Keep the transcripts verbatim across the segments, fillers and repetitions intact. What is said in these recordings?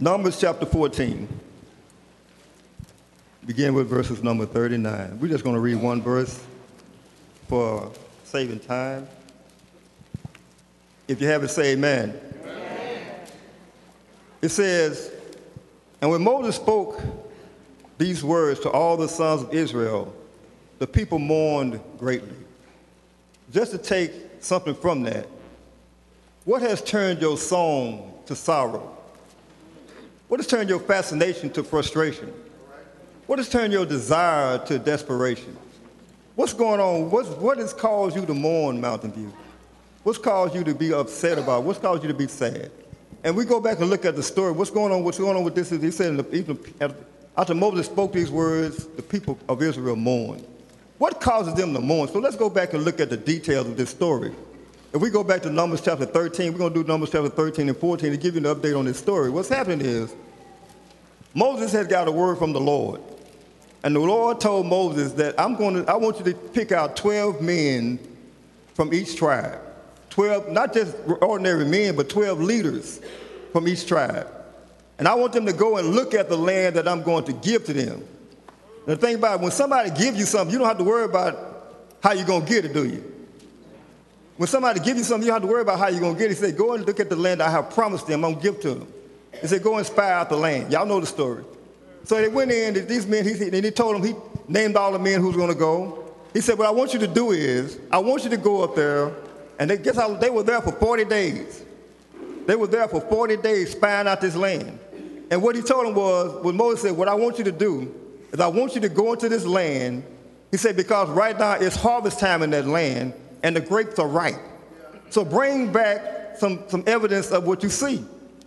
Numbers chapter fourteen. Begin with verses number thirty-nine. We're just going to read one verse for saving time. If you have it, say amen. Amen. It says, and when Moses spoke these words to all the sons of Israel, the people mourned greatly. Just to take something from that, what has turned your song to sorrow? What has turned your fascination to frustration? What has turned your desire to desperation? What's going on? What's, what has caused you to mourn, Mountain View? What's caused you to be upset about? What's caused you to be sad? And we go back and look at the story. What's going on? What's going on with this? He said, in the, even after Moses spoke these words, the people of Israel mourned. What causes them to mourn? So let's go back and look at the details of this story. If we go back to Numbers chapter thirteen, we're going to do Numbers chapter thirteen and fourteen to give you an update on this story. What's happening is Moses had got a word from the Lord. And the Lord told Moses that I'm going to, I want you to pick out twelve men from each tribe. twelve, not just ordinary men, but twelve leaders from each tribe. And I want them to go and look at the land that I'm going to give to them. And the thing about it, when somebody gives you something, you don't have to worry about how you're going to get it, do you? When somebody gives you something, you don't have to worry about how you're going to get it. He said, go and look at the land I have promised them. I'm going to give to them. He said, go and spy out the land. Y'all know the story. So they went in, these men, he, and he told them, he named all the men who's going to go. He said, what I want you to do is, I want you to go up there, and they, guess how, they were there for forty days. They were there for forty days spying out this land. And what he told them was, what Moses said, what I want you to do is I want you to go into this land. He said, because right now it's harvest time in that land, and the grapes are ripe. So bring back some, some evidence of what you see.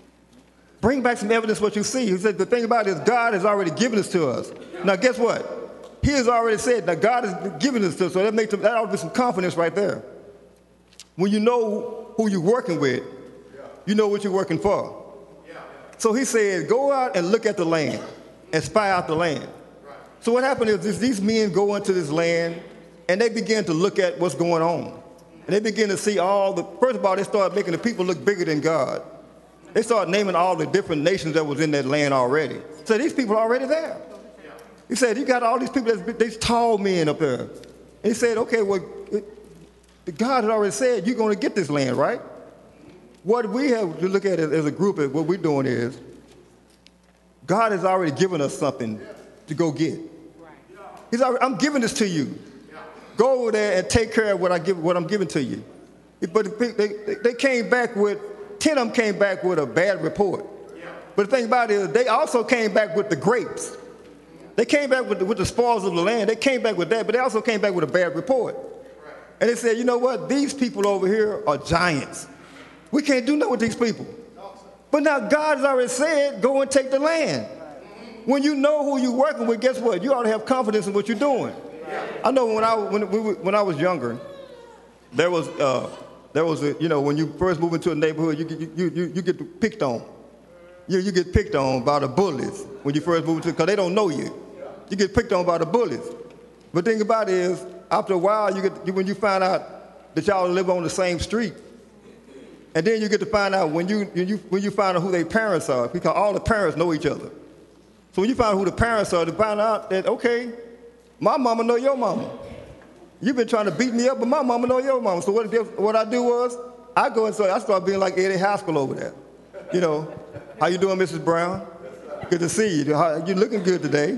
Bring back some evidence of what you see. He said, the thing about it is God has already given this to us. Now, guess what? He has already said that God has given this to us, so that makes them, that ought to be some confidence right there. When you know who you're working with, you know what you're working for. So he said, go out and look at the land and spy out the land. So what happened is this, these men go into this land, and they begin to look at what's going on. And they begin to see all the, first of all, they started making the people look bigger than God. They started naming all the different nations that was in that land already. So these people are already there. He said, you got all these people, that's, these tall men up there. And he said, okay, well, it, God had already said, you're going to get this land, right? What we have to look at as a group, what we're doing is, God has already given us something to go get. He's already, I'm giving this to you. Go over there and take care of what, I give, what I'm giving to you. But they, they, they came back with, ten of them came back with a bad report. But the thing about it is, they also came back with the grapes. They came back with the, with the spoils of the land. They came back with that, but they also came back with a bad report. And they said, you know what? These people over here are giants. We can't do nothing with these people. But now God has already said, go and take the land. When you know who you're working with, guess what? You ought to have confidence in what you're doing. I know when I, when, we, when I was younger, there was, uh, there was a, you know, when you first move into a neighborhood, you, you, you, you get picked on. You, you get picked on by the bullies when you first move into, because they don't know you. You get picked on by the bullies. But the thing about it is, after a while, you get, when you find out that y'all live on the same street, and then you get to find out when you, when you, when you find out who their parents are, because all the parents know each other. So when you find out who the parents are, to find out that, okay, my mama know your mama. You've been trying to beat me up, but my mama know your mama. So what, what I do was, I go and so I start being like Eddie Haskell over there. You know, how you doing, Missus Brown? Good to see you. You're looking good today.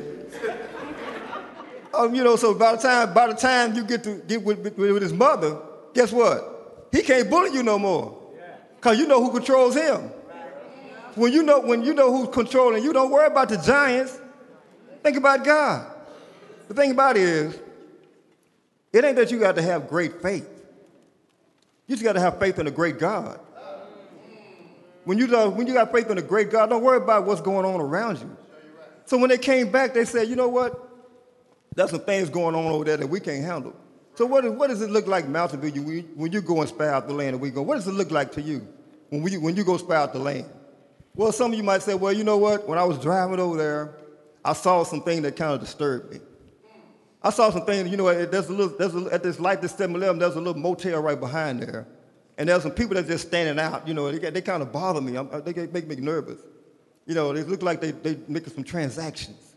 Um, you know, so by the time by the time you get to get with, with, with his mother, guess what? He can't bully you no more, cause you know who controls him. When you know when you know who's controlling you, don't worry about the giants. Think about God. The thing about it is, it ain't that you got to have great faith. You just got to have faith in a great God. When you, when you got faith in a great God, don't worry about what's going on around you. So when they came back, they said, you know what? There's some things going on over there that we can't handle. So what, what does it look like, Mountain View, when you go and spy out the land and we go? What does it look like to you when, we, when you go spy out the land? Well, some of you might say, well, you know what? When I was driving over there, I saw something that kind of disturbed me. I saw some things, you know, there's a little, there's a, at this light, this seven eleven, there's a little motel right behind there. And there's some people that's just standing out, you know, they, they kind of bother me. I'm, they make me nervous. You know, they look like they they making some transactions.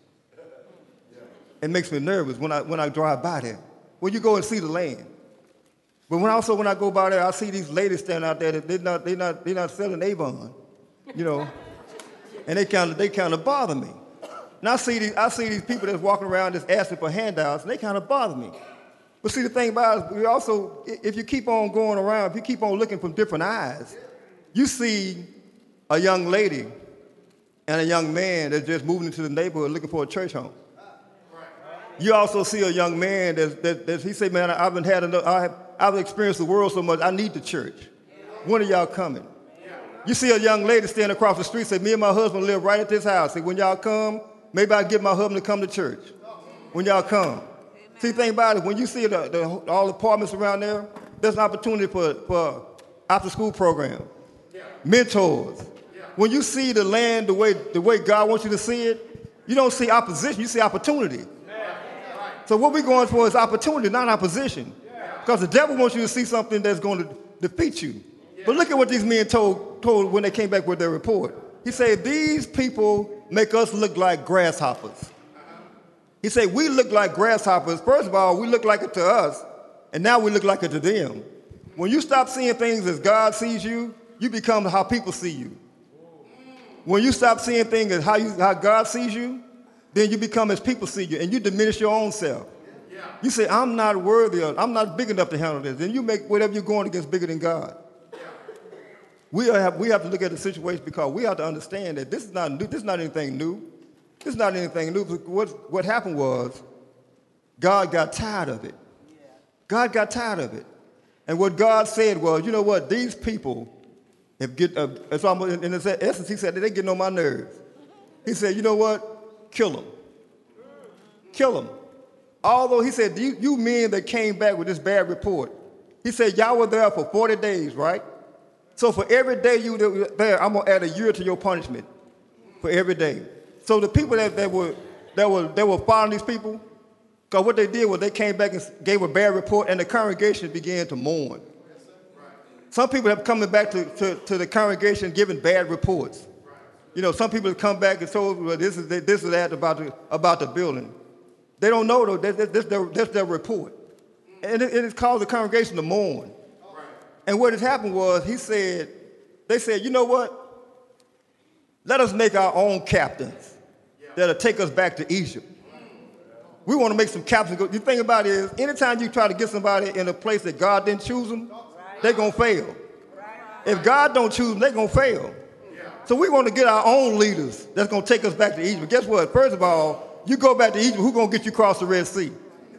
It makes me nervous when I when I drive by there. When you go and see the land. But when also when I go by there, I see these ladies standing out there that they're not they not they not selling Avon, you know, and they kind of they kind of bother me. And I see these I see these people that's walking around just asking for handouts, and they kind of bother me. But see, the thing about it, we also, if you keep on going around, if you keep on looking from different eyes, you see a young lady and a young man that's just moving into the neighborhood looking for a church home. You also see a young man that's, that, that he said, man, I've been had enough, I've, I've experienced the world so much, I need the church. When are y'all coming? You see a young lady standing across the street, say, me and my husband live right at this house. Say, when y'all come, maybe I'll get my husband to come to church. When y'all come. See, the thing about it, when you see the, the, all the apartments around there, there's an opportunity for, for after-school program, mentors. When you see the land the way, the way God wants you to see it, you don't see opposition, you see opportunity. So what we're going for is opportunity, not opposition. Because the devil wants you to see something that's going to defeat you. But look at what these men told, told when they came back with their report. He said, these people make us look like grasshoppers. He said, we look like grasshoppers. First of all, we look like it to us, and now we look like it to them. When you stop seeing things as God sees you, you become how people see you. When you stop seeing things as how, you, how God sees you, then you become as people see you, and you diminish your own self. You say, I'm not worthy of, I'm not big enough to handle this. Then you make whatever you're going against bigger than God. We have, we have to look at the situation because we have to understand that this is not new, this is not anything new. This is not anything new. What, what happened was God got tired of it. God got tired of it. And what God said was, you know what, these people have get, uh, it's almost, in essence, he said, they're getting on my nerves. He said, you know what, kill them. Kill them. Although he said, you, you men that came back with this bad report, he said, y'all were there for forty days, right? So for every day you were there, I'm going to add a year to your punishment for every day. So the people that, that, were, that, were, that were following these people, because what they did was they came back and gave a bad report, and the congregation began to mourn. Some people have come back to, to, to the congregation giving bad reports. You know, some people have come back and told, well, this is this is that about the, about the building. They don't know, though, that, that's, their, that's their report. And it, it has caused the congregation to mourn. And what has happened was, he said, they said, you know what? Let us make our own captains that'll take us back to Egypt. We want to make some captains. The thing about it is, anytime you try to get somebody in a place that God didn't choose them, they're going to fail. If God don't choose them, they're going to fail. So we want to get our own leaders that's going to take us back to Egypt. Guess what? First of all, you go back to Egypt, who's going to get you across the Red Sea?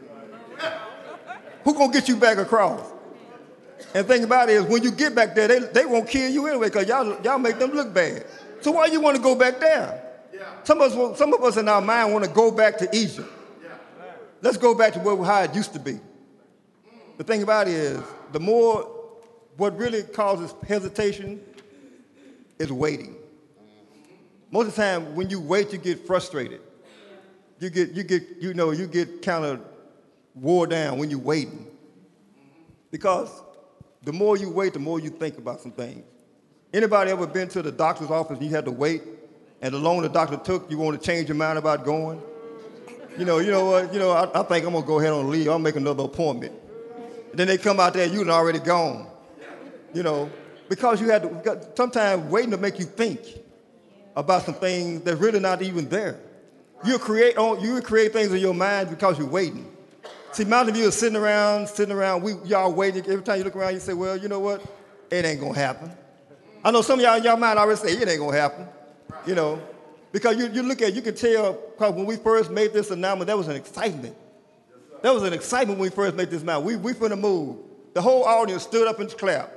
Who's going to get you back across? And the thing about it is, when you get back there, they, they won't kill you anyway because y'all, y'all make them look bad. So why you want to go back there? Some of us, some of us in our mind want to go back to Egypt. Let's go back to where, how it used to be. The thing about it is, the more, what really causes hesitation is waiting. Most of the time, when you wait, you get frustrated. You get, you get, you know, you get kind of wore down when you're waiting. Because the more you wait, the more you think about some things. Anybody ever been to the doctor's office and you had to wait, and the longer the doctor took, you want to change your mind about going? You know, you know what? You know, I, I think I'm gonna go ahead and leave. I'll make another appointment. And then they come out there, you're already gone. You know, because you had to. Sometimes waiting to make you think about some things that's really not even there. You create, you create things in your mind because you're waiting. See, Mountain View is sitting around, sitting around. We y'all waiting. Every time you look around, you say, "Well, you know what? It ain't gonna happen." I know some of y'all in y'all mind already say it ain't gonna happen. You know. Because you, you look at, you can tell, because when we first made this announcement, there was an excitement. There was an excitement when we first made this announcement. We, we finna move. The whole audience stood up and clapped.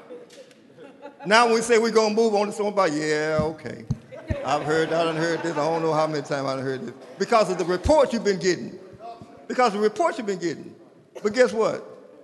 Now when we say we're gonna move on to someone about, yeah, okay. I've heard, I done heard this, I don't know how many times I done heard this. Because of the reports you've been getting. Because of the reports you've been getting. But guess what?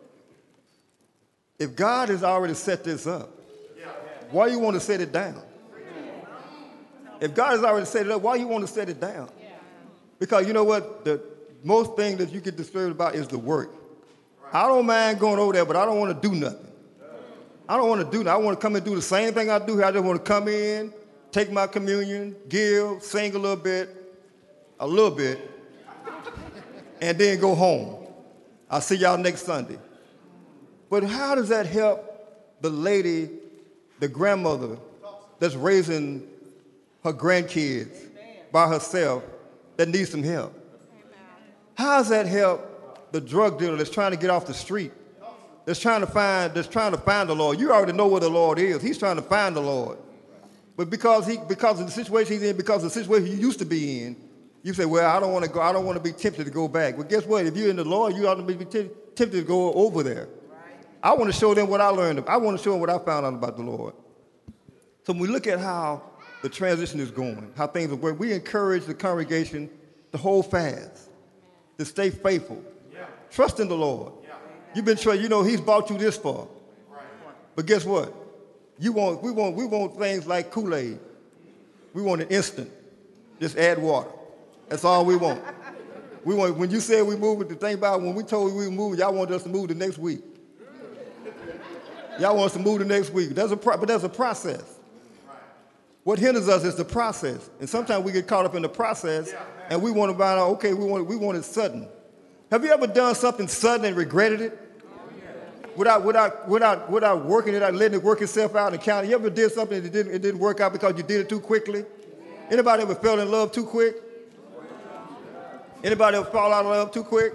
If God has already set this up, why you want to set it down? If God has already set it up, why you want to set it down? Because you know what? The most thing that you get disturbed about is the work. I don't mind going over there, but I don't want to do nothing. I don't want to do that. I want to come and do the same thing I do here. I just want to come in, take my communion, give, sing a little bit, a little bit, and then go home. I'll see y'all next Sunday. But how does that help the lady, the grandmother that's raising her grandkids by herself that needs some help? How does that help the drug dealer that's trying to get off the street, that's trying to find, that's trying to find the Lord? You already know where the Lord is. He's trying to find the Lord. But because he, because of the situation he's in, because of the situation he used to be in, you say, well, I don't want to go, I don't want to be tempted to go back. Well, guess what? If you're in the Lord, you ought to be t- tempted to go over there. I want to show them what I learned. I want to show them what I found out about the Lord. So when we look at how the transition is going, how things are working, we encourage the congregation to hold fast, to stay faithful, yeah. Trust in the Lord. Yeah. You've been sure, you know, he's brought you this far. Right. But guess what? You want, we want, we want things like Kool-Aid. We want it instant. Just add water. That's all we want. We want. When you said we moved, the thing about when we told you we moved, y'all wanted us to move the next week. Y'all want us to move the next week. That's a pro- but that's a process. What hinders us is the process, and sometimes we get caught up in the process, and we want to find out. Okay, we want we want it sudden. Have you ever done something sudden and regretted it? Without without without without working it out, letting it work itself out and counting. You ever did something that didn't it didn't work out because you did it too quickly? Anybody ever fell in love too quick? Anybody ever fall out of love too quick?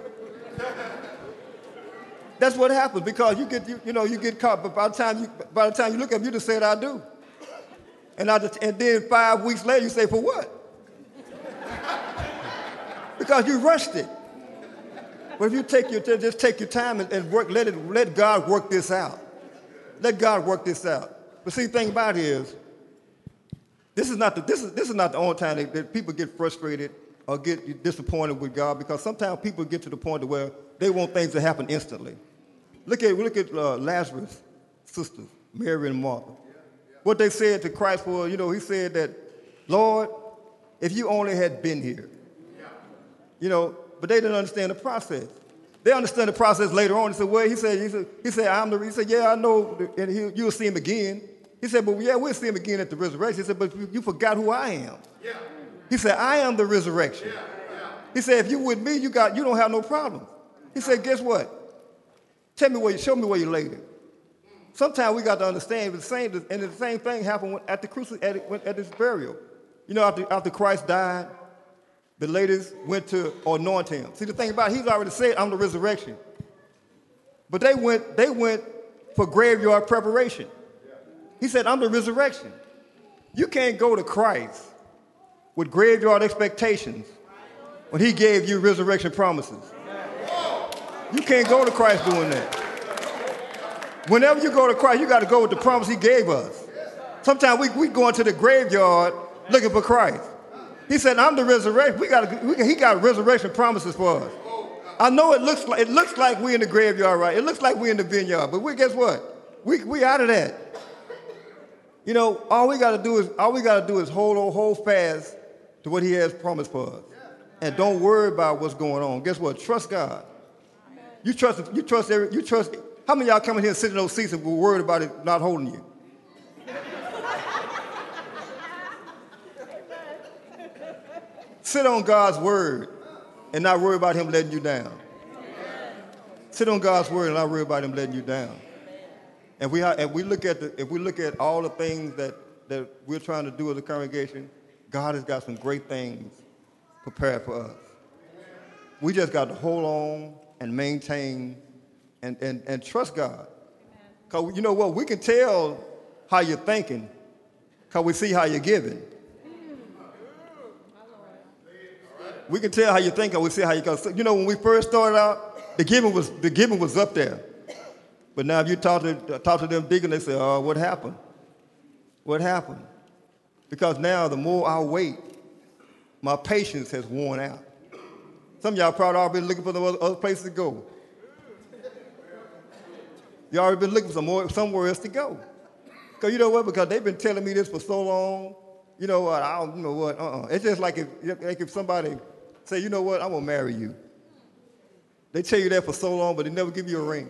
That's what happens because you get you, you know you get caught. But by the time you by the time you look up, you just said I do, and I just, and then five weeks later you say for what? Because you rushed it. But if you take your just take your time and, and work, let it let God work this out. Let God work this out. But see, the thing about it is, this is not the this is this is not the only time that, that people get frustrated or get disappointed with God, because sometimes people get to the point where they want things to happen instantly. Look at look at uh, Lazarus' sisters, Mary and Martha. What they said to Christ was, you know, he said that, Lord, if you only had been here, you know, but they didn't understand the process. They understand the process later on. He said, well, he said, he said, he said, I'm the, he said, yeah, I know, and he, you'll see him again. He said, but yeah, we'll see him again at the resurrection. He said, but you, you forgot who I am. Yeah. He said, I am the resurrection. Yeah. Yeah. He said, if you with me, you got, you don't have no problem. He said, guess what? Tell me where you, show me where you laid it. Sometimes we got to understand the same, and the same thing happened at the cruci- at, at his burial. You know, after, after Christ died, the ladies went to anoint him. See, the thing about it, he's already said, I'm the resurrection. But they went, they went for graveyard preparation. He said, I'm the resurrection. You can't go to Christ with graveyard expectations when he gave you resurrection promises. You can't go to Christ doing that. Whenever you go to Christ, you got to go with the promise he gave us. Sometimes we, we go into the graveyard looking for Christ. He said, I'm the resurrection. We got we, he got resurrection promises for us. I know it looks like it looks like we're in the graveyard, right? It looks like we're in the vineyard, but we guess what? We we out of that. You know, all we got to do is all we got to do is hold on, hold fast to what he has promised for us, and don't worry about what's going on. Guess what? Trust God. You trust. You trust. Every, you trust. How many of y'all coming here and sitting in those seats and were worried about it not holding you? Sit on God's word and not worry about him letting you down. Sit on God's word and not worry about him letting you down. And we have, and we look at the, if we look at all the things that, that we're trying to do as a congregation, God has got some great things prepared for us. We just got to hold on and maintain and, and, and trust God. Because you know what? We can tell how you're thinking because we see how you're giving. We can tell how you think, and we see how you go. So, you know, when we first started out, the giving was the giving was up there. But now, if you talk to talk to them deacons, they say, "Oh, what happened? What happened?" Because now, the more I wait, my patience has worn out. Some of y'all probably already been looking for the other, other places to go. You already been looking for some more, somewhere else to go. Because you know what? Because they've been telling me this for so long. You know what? I don't you know what. Uh-uh. It's just like if like if somebody say, you know what, I'm going to marry you. They tell you that for so long, but they never give you a ring.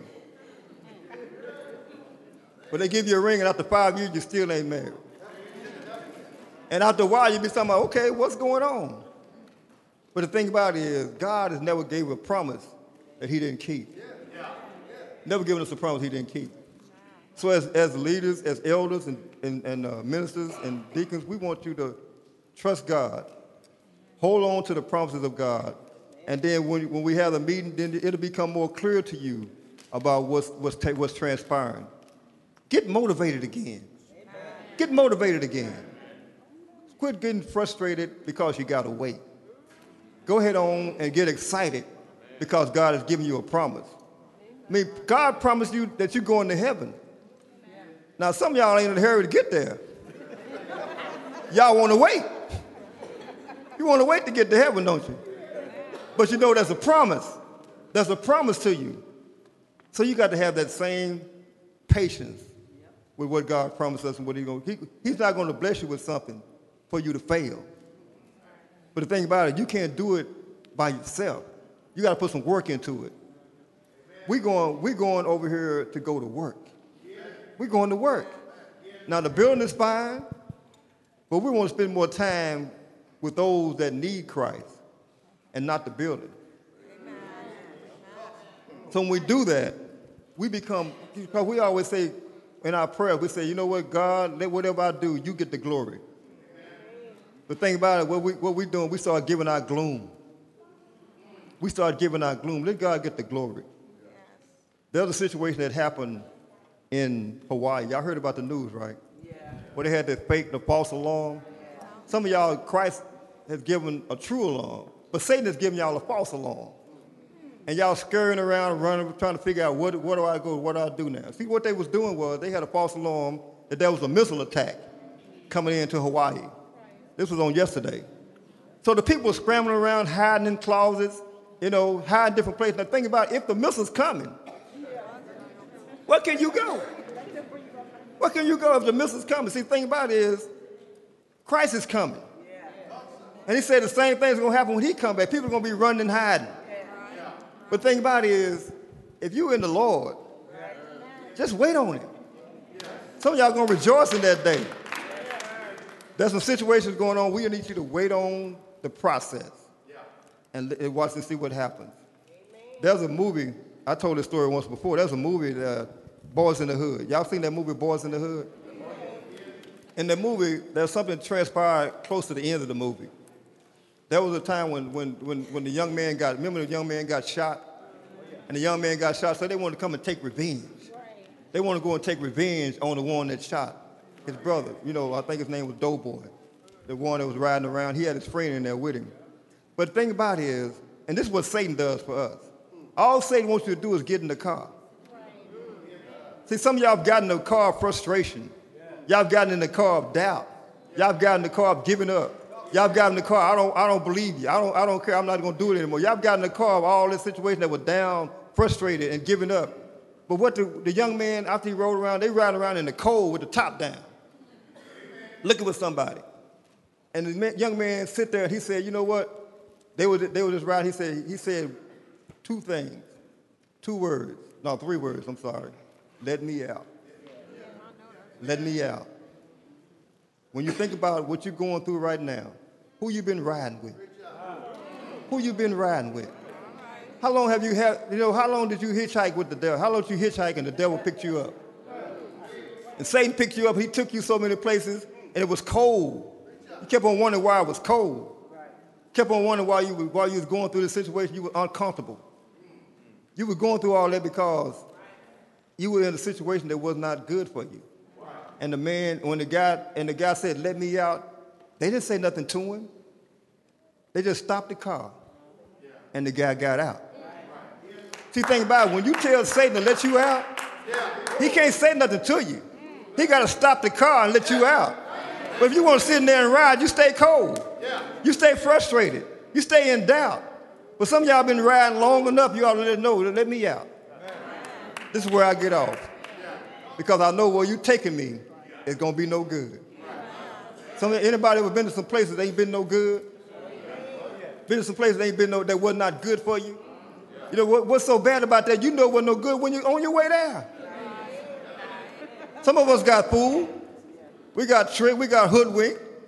But they give you a ring, and after five years, you still ain't married. And after a while, you'll be talking about, okay, what's going on? But the thing about it is, God has never gave a promise that he didn't keep. Never given us a promise he didn't keep. So as, as leaders, as elders and, and, and uh, ministers and deacons, we want you to trust God. Hold on to the promises of God. And then when, when we have a meeting, then it'll become more clear to you about what's, what's, ta- what's transpiring. Get motivated again. Amen. Get motivated again. Quit getting frustrated because you got to wait. Go ahead on and get excited because God has given you a promise. I mean, God promised you that you're going to heaven. Now, some of y'all ain't in a hurry to get there. Y'all want to wait. You want to wait to get to heaven, don't you? But you know that's a promise. That's a promise to you. So you got to have that same patience with what God promised us and what he's going to. He, he's not going to bless you with something for you to fail. But the thing about it, you can't do it by yourself. You got to put some work into it. We're going, we're going over here to go to work. We're going to work. Now, the building is fine, but we want to spend more time with those that need Christ and not the building. So when we do that, we become, because we always say in our prayers, we say, you know what, God, let whatever I do, you get the glory. The thing about it, what we what we doing, we start giving our gloom. We start giving our gloom. Let God get the glory. There's a situation that happened in Hawaii. Y'all heard about the news, right? Yeah. Where they had that fake, the false alarm. Yeah. Some of y'all, Christ has given a true alarm, but Satan has given y'all a false alarm. And y'all scurrying around, running, trying to figure out what, what do I go, what do I do now? See, what they was doing was they had a false alarm that there was a missile attack coming into Hawaii. This was on yesterday. So the people were scrambling around, hiding in closets, you know, hiding different places. Now think about it, if the missile's coming, where can you go? Where can you go if the missile's coming? See, the thing about it is, Christ is coming. And he said the same thing's going to happen when he comes back. People are going to be running and hiding. But the thing about it is, if you're in the Lord, just wait on him. Some of y'all going to rejoice in that day. There's some situations going on. We need you to wait on the process and watch and see what happens. There's a movie, I told this story once before. There's a movie, uh, Boys in the Hood. Y'all seen that movie, Boys in the Hood? In the movie, there's something transpired close to the end of the movie. There was a time when, when, when, when the young man got, remember the young man got shot? And the young man got shot, so they wanted to come and take revenge. They want to go and take revenge on the one that shot his brother. You know, I think his name was Doughboy, the one that was riding around. He had his friend in there with him. But the thing about it is, and this is what Satan does for us, all Satan wants you to do is get in the car. See, some of y'all have gotten in the car of frustration. Y'all have gotten in the car of doubt. Y'all have gotten in the car of giving up. Y'all have gotten in the car, I don't, I don't believe you. I don't, I don't care. I'm not going to do it anymore. Y'all have gotten in the car of all this situation that was down, frustrated, and giving up. But what the, the young man, after he rode around, they ride around in the cold with the top down, looking for somebody. And the man, young man sit there and he said, you know what? They were, they were just riding. He said, he said two things, two words, no, three words, I'm sorry. Let me out. Let me out. When you think about what you're going through right now, who you been riding with? Who you been riding with? How long have you had, you know, how long did you hitchhike with the devil? How long did you hitchhike and the devil picked you up? And Satan picked you up, he took you so many places, and it was cold. You kept on wondering why it was cold. Kept on wondering why you, while you was going through this situation, you were uncomfortable. You were going through all that because you were in a situation that was not good for you. And the man, when the guy, and the guy said, let me out, they didn't say nothing to him. They just stopped the car, and the guy got out. See, think about it, when you tell Satan to let you out, he can't say nothing to you. He got to stop the car and let you out. But if you want to sit in there and ride, you stay cold. You stay frustrated. You stay in doubt. But some of y'all been riding long enough, you ought to let know, let me out. This is where I get off. Because I know where you're taking me, it's going to be no good. Some, anybody ever been to some places that ain't been no good? Been to some places that ain't been no, that was not good for you? You know, what, what's so bad about that? You know what's no good when you're on your way there. Some of us got fooled. We got tricked. We got hoodwinked.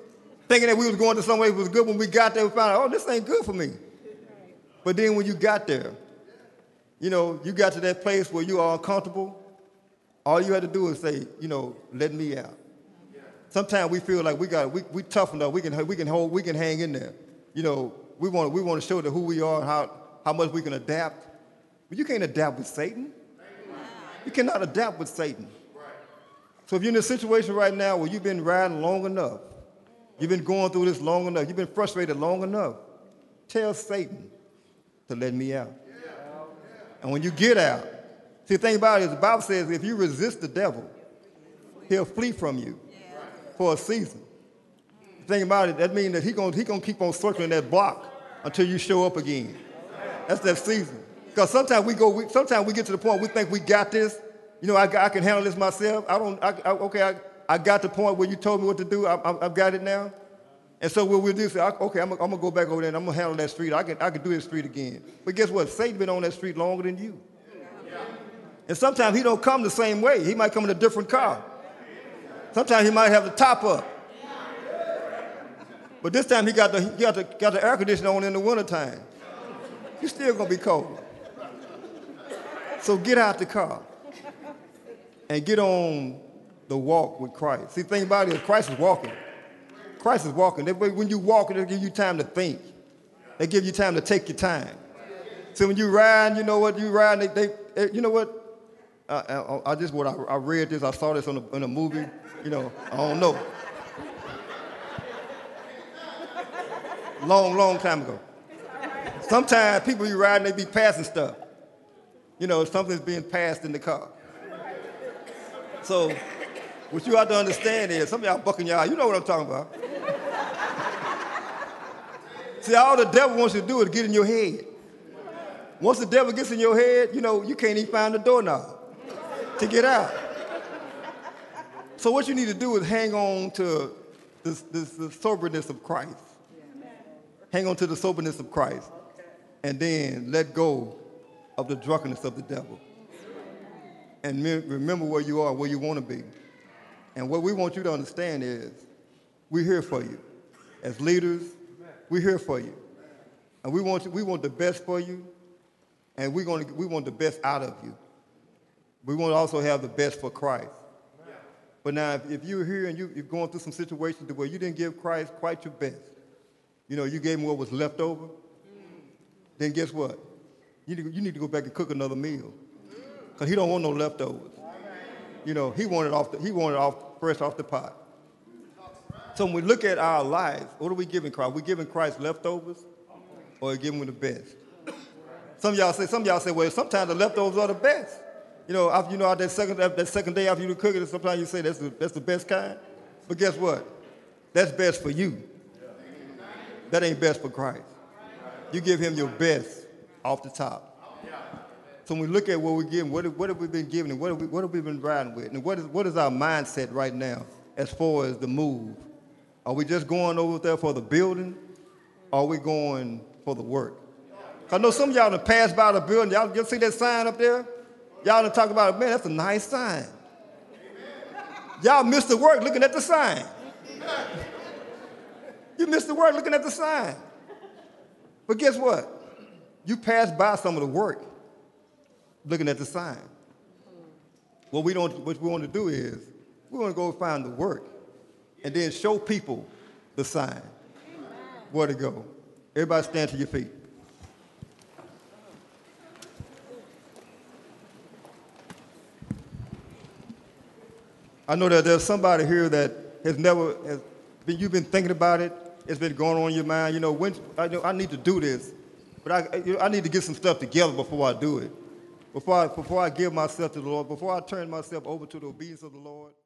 thinking that we was going to somewhere that was good. When we got there, we found out, oh, this ain't good for me. But then when you got there, you know, you got to that place where you are uncomfortable, all you had to do is say, you know, let me out. Sometimes we feel like we got we we tough enough, we can we can hold we can hang in there. You know, we want we want to show that who we are and how, how much we can adapt. But you can't adapt with Satan. You cannot adapt with Satan. So if you're in a situation right now where you've been riding long enough, you've been going through this long enough, you've been frustrated long enough, tell Satan to let me out. And when you get out, see, the thing about it is the Bible says if you resist the devil, he'll flee from you for a season. The thing about it, that means that he's going he gonna keep on circling that block until you show up again. That's that season. Because sometimes we go, we, sometimes we get to the point we think we got this. You know, I, I can handle this myself. I don't, I, I, okay, I, I got the point where you told me what to do. I, I, I've got it now. And so what we'll do is say, okay, I'm, I'm going to go back over there and I'm going to handle that street. I can, I can do this street again. But guess what? Satan been on that street longer than you. And sometimes he don't come the same way. He might come in a different car. Sometimes he might have the top up. But this time he got the, he got the, got the air conditioner on in the wintertime. You're still going to be cold. So get out the car and get on the walk with Christ. See, the thing about it is Christ is walking. Christ is walking. When you walk, they give you time to think. They give you time to take your time. So when you ride, you know what, you ride, they, they you know what, I, I, I just, what I, I read this, I saw this on a, in a movie, you know, I don't know. Long, long time ago. Sometimes people you riding, they be passing stuff. You know, something's being passed in the car. So what you have to understand is, some of y'all bucking y'all, you know what I'm talking about. See, all the devil wants you to do is get in your head. Once the devil gets in your head, you know, you can't even find the doorknob to get out. So what you need to do is hang on to this, this, the soberness of Christ. Hang on to the soberness of Christ. And then let go of the drunkenness of the devil. And remember where you are, where you want to be. And what we want you to understand is we're here for you. As leaders, we're here for you. And we want, you, we want the best for you, and we're gonna, we want the best out of you. We want to also have the best for Christ. But now, if, if you're here and you, you're going through some situations where you didn't give Christ quite your best, you know, you gave him what was left over, then guess what? You need, you need to go back and cook another meal, because he don't want no leftovers. You know, he wanted off the, he wanted off fresh off the pot. So when we look at our lives, what are we giving Christ? Are we giving Christ leftovers, or are we giving him the best? Some of y'all say, some of y'all say, well, sometimes the leftovers are the best. You know, after you know, that second that second day after you cook it, sometimes you say that's the, that's the best kind. But guess what? That's best for you. That ain't best for Christ. You give him your best off the top. So when we look at what we're giving, what have, what have we been giving, and what have we, what have we been riding with, and what is, what is our mindset right now as far as the move? Are we just going over there for the building, or are we going for the work? I know some of y'all done passed by the building. Y'all, y'all see that sign up there? Y'all done talk about it. Man, that's a nice sign. Y'all missed the work looking at the sign. You missed the work looking at the sign. But guess what? You passed by some of the work looking at the sign. What we don't, what we want to do is we want to go find the work and then show people the sign. Where to go. Everybody stand to your feet. I know that there's somebody here that has never, has been, you've been thinking about it. It's been going on in your mind. You know, when, I, know, I need to do this, but I, you know, I need to get some stuff together before I do it. Before I, before I give myself to the Lord, before I turn myself over to the obedience of the Lord.